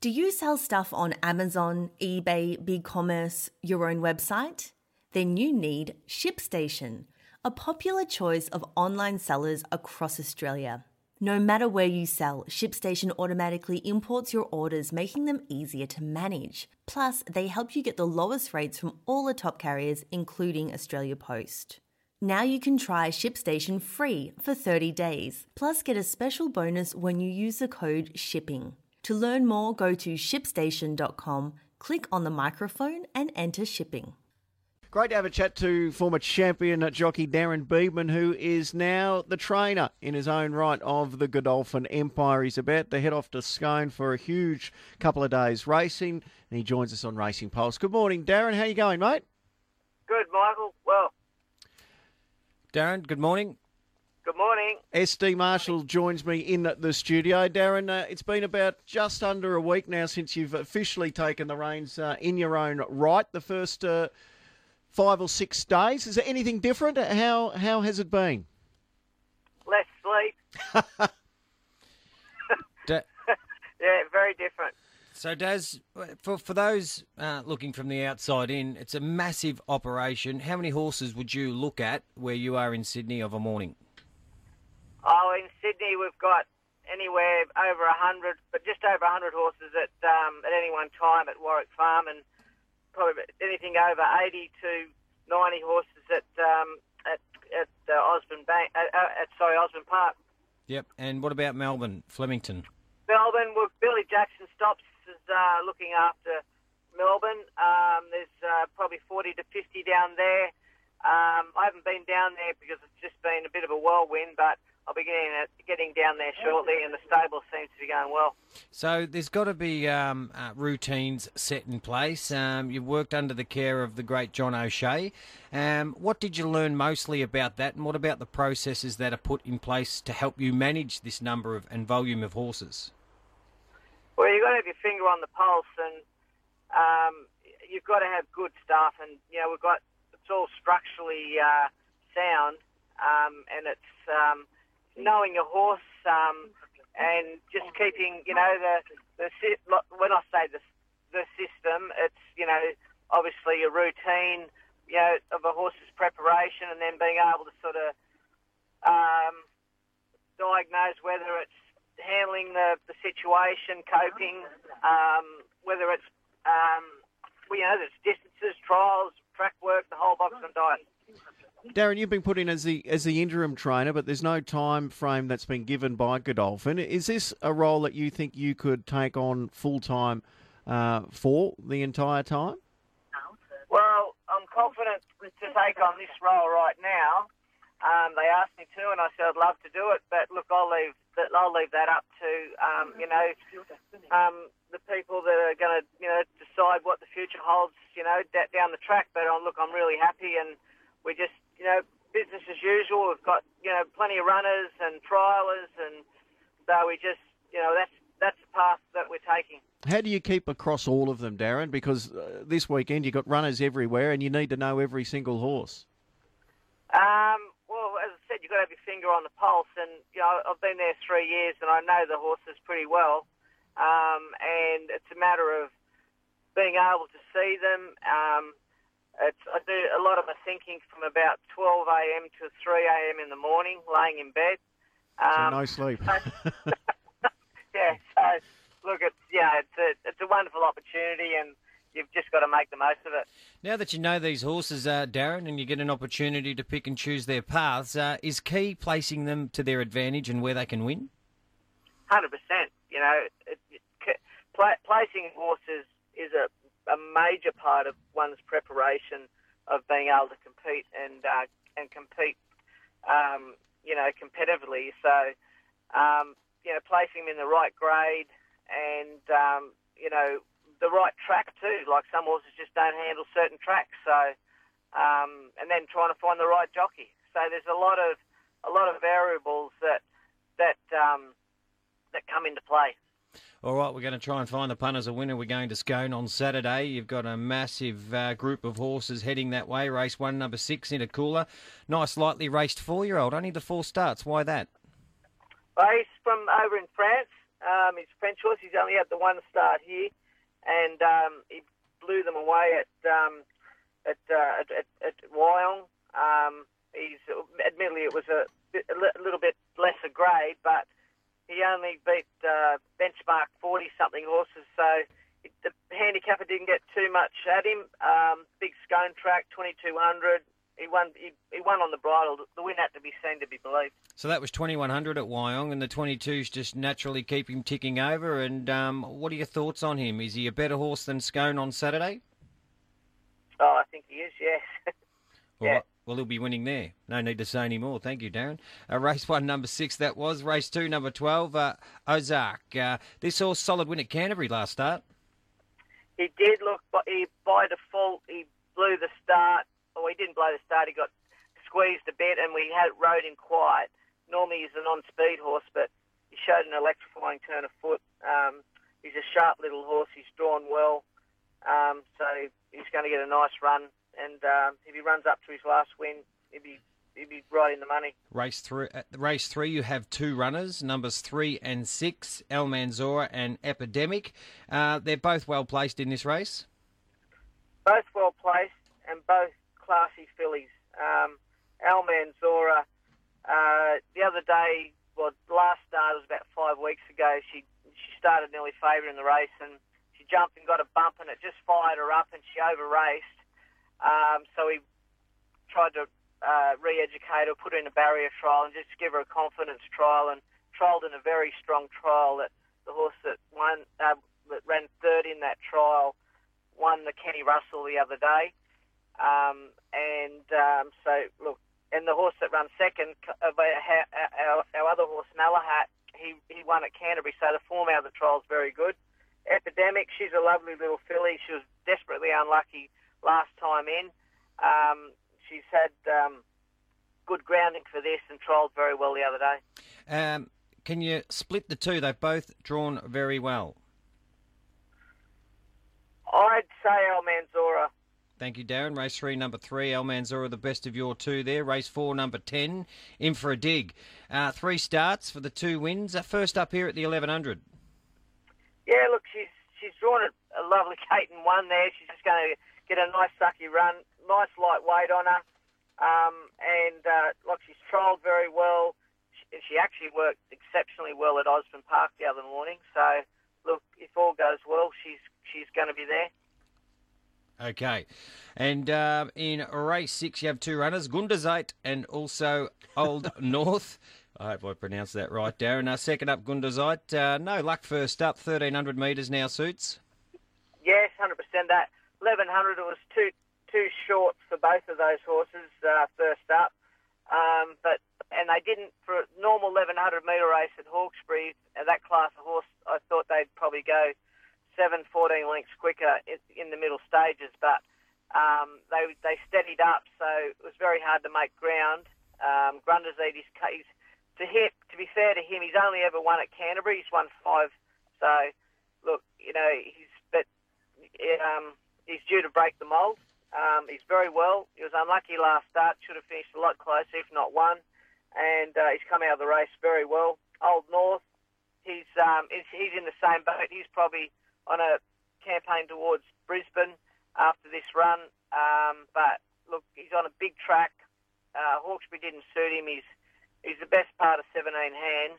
Do you sell stuff on Amazon, eBay, BigCommerce, your own website? Then you need ShipStation, a popular choice of online sellers across Australia. No matter where you sell, ShipStation automatically imports your orders, making them easier to manage. Plus, they help you get the lowest rates from all the top carriers, including Australia Post. Now you can try ShipStation free for 30 days, plus get a special bonus when you use the code SHIPPING. To learn more, go to shipstation.com, click on the microphone and enter shipping. Great to have a chat to former champion jockey Darren Beadman, who is now the trainer in his own right of the Godolphin Empire. He's about to head off to Scone for a huge couple of days racing, and he joins us on Racing Pulse. Good morning, Darren. How you going, mate? Good, Michael. Well, Darren, good morning. good morning. SD Marshall joins me in the studio. Darren, it's been about just under a week now since you've officially taken the reins in your own right. The first 5 or 6 days. Is there anything different? How has it been? Less sleep. Da- Yeah, very different. So, Daz, for those looking from the outside in, it's a massive operation. How many horses would you look at where you are in Sydney of a morning? Oh, in Sydney we've got anywhere over 100, but just over 100 horses at any one time at Warwick Farm, and probably anything over 80 to 90 horses at Osborne Bank, Osborne Park. Yep. And what about Melbourne, Flemington? Melbourne, well, Billy Jackson Stops is looking after Melbourne. There's probably 40 to 50 down there. I haven't been down there because it's just been a bit of a whirlwind, but I'll be getting down there shortly, and the stable seems to be going well. So there's got to be routines set in place. You've worked under the care of the great John O'Shea. What did you learn mostly about that, and what about the processes that are put in place to help you manage this number of and volume of horses? Well, you've got to have your finger on the pulse, and you've got to have good staff, and it's all structurally sound, and it's knowing your horse, and just keeping, when I say the system, it's, obviously a routine, of a horse's preparation, and then being able to sort of diagnose whether it's handling the situation, coping, whether it's, there's distances, trials, track work, the whole box and diet. Darren, you've been put in as the interim trainer, but there's no time frame that's been given by Godolphin. Is this a role that you think you could take on full-time for the entire time? Well, I'm confident to take on this role right now. They asked me to, and I said I'd love to do it, but look, I'll leave that up to the people that are going to decide what the future holds down the track. But I'm really happy, and we just business as usual. We've got plenty of runners and trialers, and so we just that's the path that we're taking. How do you keep across all of them, Darren? Because this weekend you've got runners everywhere, and you need to know every single horse. Well, as I said, you've got to have your finger on the pulse, and I've been there 3 years, and I know the horses pretty well, and it's a matter of being able to see them. I do a lot of my thinking from about 12 a.m. to 3 a.m. in the morning, laying in bed. So no sleep. Yeah. So look, it's a wonderful opportunity, and you've just got to make the most of it. Now that you know these horses, Darren, and you get an opportunity to pick and choose their paths, is key placing them to their advantage and where they can win? 100%. Placing horses is a major part of one's preparation of being able to compete and compete, competitively. So, placing them in the right grade and, the right track too. Like some horses just don't handle certain tracks. So, and then trying to find the right jockey. So there's a lot of variables that come into play. All right, we're going to try and find the punters a winner. We're going to Scone on Saturday. You've got a massive group of horses heading that way. Race 1, number 6, into Cooler. Nice, lightly raced 4-year-old. Only the 4 starts. Why that? Well, he's from over in France. His French horse. He's only had the one start here, and he blew them away at Wyong. Admittedly, it was a little bit lesser grade, but he only beat benchmark 40-something horses, so the handicapper didn't get too much at him. Big Scone track, 2,200. He won on the bridle. The win had to be seen to be believed. So that was 2,100 at Wyong, and the 22s just naturally keep him ticking over. And what are your thoughts on him? Is he a better horse than Scone on Saturday? Oh, I think he is, yes. Yeah. Well, he'll be winning there. No need to say any more. Thank you, Darren. Race 1, number 6, that was. Race 2, number 12, Ozark. This horse, solid win at Canterbury last start. He did look, by default, he blew the start. Well, he didn't blow the start. He got squeezed a bit, and we rode him quiet. Normally he's a non-speed horse, but he showed an electrifying turn of foot. He's a sharp little horse. He's drawn well. So he's going to get a nice run. And if he runs up to his last win, he'd be right in the money. Race 3, you have 2 runners, numbers 3 and 6, El Manzora and Epidemic. They're both well placed in this race. Both well placed and both classy fillies. El Manzora, the other day, last start was about 5 weeks ago. She started nearly favourite in the race, and she jumped and got a bump, and it just fired her up, and she over-raced. So we tried to re-educate her, put her in a barrier trial, and just give her a confidence trial, and trialled in a very strong trial. That the horse that won, that ran third in that trial, won the Kenny Russell the other day. So look, and the horse that ran second, our other horse Malahat, he won at Canterbury. So the form out of the trial is very good. Epidemic, she's a lovely little filly. She was desperately unlucky last time in. She's had good grounding for this and trialled very well the other day. Can you split the two? They've both drawn very well. I'd say El Manzora. Thank you, Darren. Race 3, number 3, El Manzora, the best of your 2 there. Race 4, number 10, In for a Dig. 3 starts for the 2 wins. First up here at the 1,100. Yeah, look, she's drawn a lovely gate and won there. She's just going to get a nice sucky run, nice light weight on her. Look, she's trialled very well. She actually worked exceptionally well at Osborne Park the other morning. So, look, if all goes well, she's going to be there. Okay. And in race 6, you have 2 runners, Gundazite and also Old North. I hope I pronounced that right, Darren. Second up, Gundazite. No luck first up, 1,300 metres now suits. Yes, 100% that. 1,100, it was too short for both of those horses first up. And they didn't, for a normal 1,100 metre race at Hawkesbury, that class of horse, I thought they'd probably go 14 lengths quicker in the middle stages, but they steadied up, so it was very hard to make ground. Grundazite, to be fair to him, he's only ever won at Canterbury. He's won 5. So, look, he's due to break the mould. He's very well. He was unlucky last start. Should have finished a lot closer, if not won. And he's come out of the race very well. Old North, he's in the same boat. He's probably on a campaign towards Brisbane after this run. But, look, he's on a big track. Hawkesbury didn't suit him. He's the best part of 17 hands.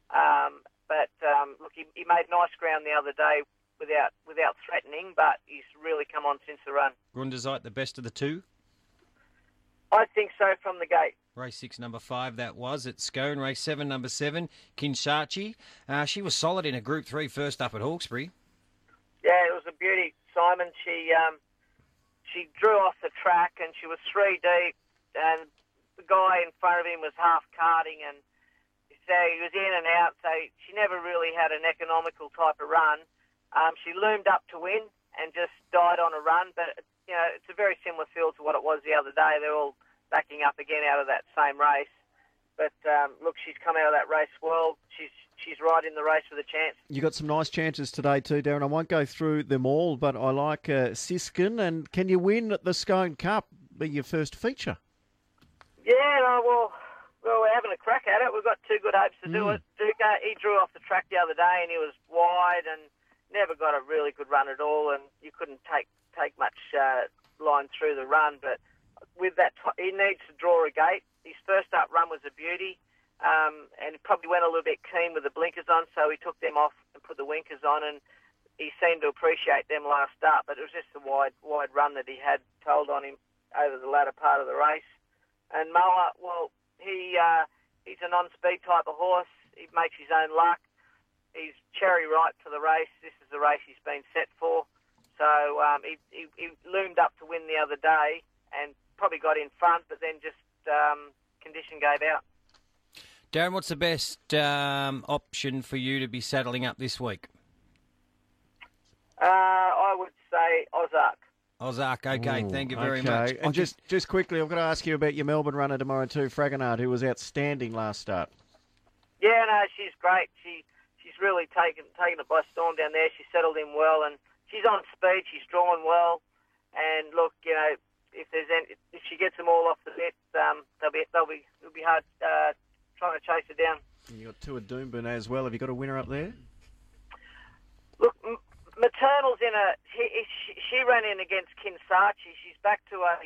Look, he made nice ground the other day without threatening, but he's really come on since the run. Grundazite, the best of the 2? I think so from the gate. Race 6, number 5, that was at Scone. Race 7, number 7, Kinshachi. She was solid in a Group 3 first up at Hawkesbury. Yeah, it was a beauty, Simon. She drew off the track and she was 3 deep, and the guy in front of him was half karting, and so he was in and out, so she never really had an economical type of run. She loomed up to win and just died on a run, but it's a very similar field to what it was the other day. They're all backing up again out of that same race. But look, she's come out of that race well. She's right in the race with a chance. You got some nice chances today too, Darren. I won't go through them all, but I like Siskin. And can you win the Scone Cup? Be your first feature. Yeah, well, Well, we're having a crack at it. We've got two good hopes to do it. Duca, he drew off the track the other day and he was wide and never got a really good run at all, and you couldn't take much line through the run. But with that, he needs to draw a gate. His first up run was a beauty, and he probably went a little bit keen with the blinkers on, so he took them off and put the winkers on, and he seemed to appreciate them last start. But it was just a wide run that he had told on him over the latter part of the race. And Moa, well, he's a non-speed type of horse. He makes his own luck. He's cherry ripe for the race. This is the race he's been set for. So he loomed up to win the other day and probably got in front, but then just condition gave out. Darren, what's the best option for you to be saddling up this week? I would say Ozark. Ozark, okay. Thank you very Okay. much. And just quickly, I've got to ask you about your Melbourne runner tomorrow too, Fragonard, who was outstanding last start. Yeah, no, she's great. She's really taken it by storm down there. She settled in well, and she's on speed. She's drawn well, and look, you know, if she gets them all off the bit, it'll be hard trying to chase her down. And you got Tua Doomben as well. Have you got a winner up there? Look, Maternal's she ran in against Kinsachi. She's back to a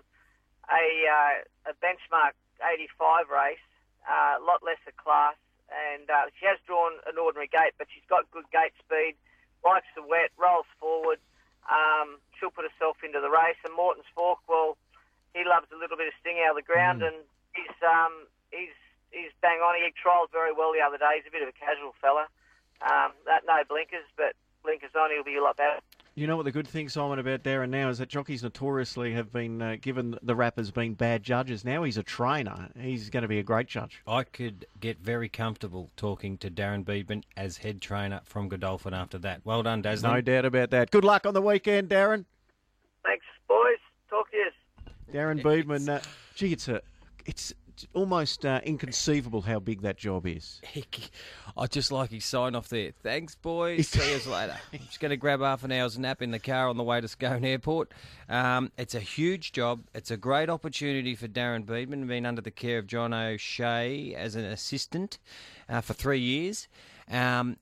benchmark 85 race, a lot lesser class, and she has drawn an ordinary gate, but she's got good gate speed, likes the wet, rolls forward. She'll put herself into the race. And Morton's Fork, well, he loves a little bit of sting out of the ground, and he's bang on. He trialled very well the other day. He's a bit of a casual fella. No blinkers, but blinkers on, he'll be a lot better. You know what the good thing, Simon, about Darren now is that jockeys notoriously have been given the rap as being bad judges. Now he's a trainer. He's going to be a great judge. I could get very comfortable talking to Darren Beadman as head trainer from Godolphin after that. Well done, Daslin. No doubt about that. Good luck on the weekend, Darren. Thanks, boys. Talk to you. Darren Beadman. It's almost inconceivable how big that job is. I just like his sign off there. Thanks, boys. See you later. I'm just going to grab half an hour's nap in the car on the way to Scone Airport. It's a huge job. It's a great opportunity for Darren Beadman, being under the care of John O'Shea as an assistant for 3 years. And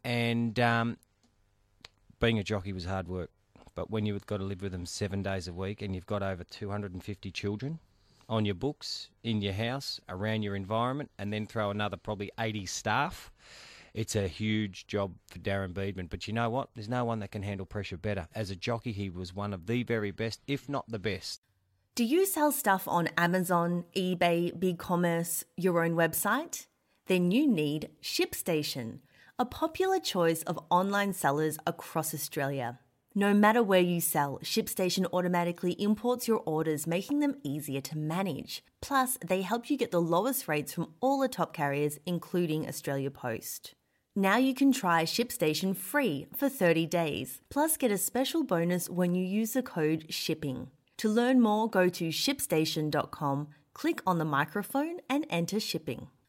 being a jockey was hard work. But when you've got to live with them 7 days a week and you've got over 250 children on your books, in your house, around your environment, and then throw another probably 80 staff, it's a huge job for Darren Beadman. But you know what? There's no one that can handle pressure better. As a jockey, he was one of the very best, if not the best. Do you sell stuff on Amazon, eBay, BigCommerce, your own website? Then you need ShipStation, a popular choice of online sellers across Australia. No matter where you sell, ShipStation automatically imports your orders, making them easier to manage. Plus, they help you get the lowest rates from all the top carriers, including Australia Post. Now you can try ShipStation free for 30 days, plus get a special bonus when you use the code SHIPPING. To learn more, go to shipstation.com, click on the microphone and enter shipping.